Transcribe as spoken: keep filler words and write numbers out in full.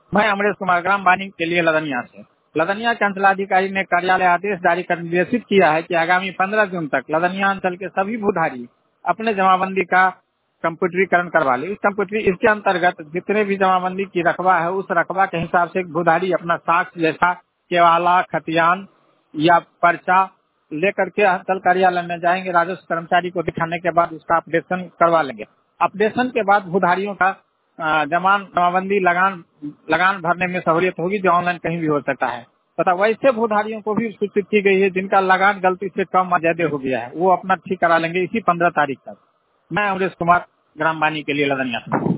मैं अमरेश कुमार ग्राम वानी के लिए लदनिया से। लदनिया के अंचलाधिकारी ने कार्यालय आदेश जारी कर निर्देशित किया है कि आगामी पंद्रह जून तक लदनिया अंचल के सभी भूधारी अपने जमाबंदी का कंप्यूटरीकरण करवा ले। इस कंप्यूटरी इसके अंतर्गत जितने भी जमाबंदी की रकबा है उस रकबा के हिसाब से भूधारी अपना साक्ष्य जैसा केवाला, खतियान या पर्चा लेकर के अंचल कार्यालय में जाएंगे। राजस्व कर्मचारी को दिखाने के बाद उसका अपडेशन करवा लेंगे। अपडेशन के बाद भूधारियों का अ, जमान जमाबंदी लगान लगान भरने में सहूलियत होगी, जो ऑनलाइन कहीं भी हो सकता है। तथा वैसे भूधारियों को भी सूचित की गई है जिनका लगान गलती से कम या ज्यादा हो गया है, वो अपना ठीक करा लेंगे इसी पंद्रह तारीख तक। मैं अमरेश कुमार ग्राम वानी के लिए लदनिया।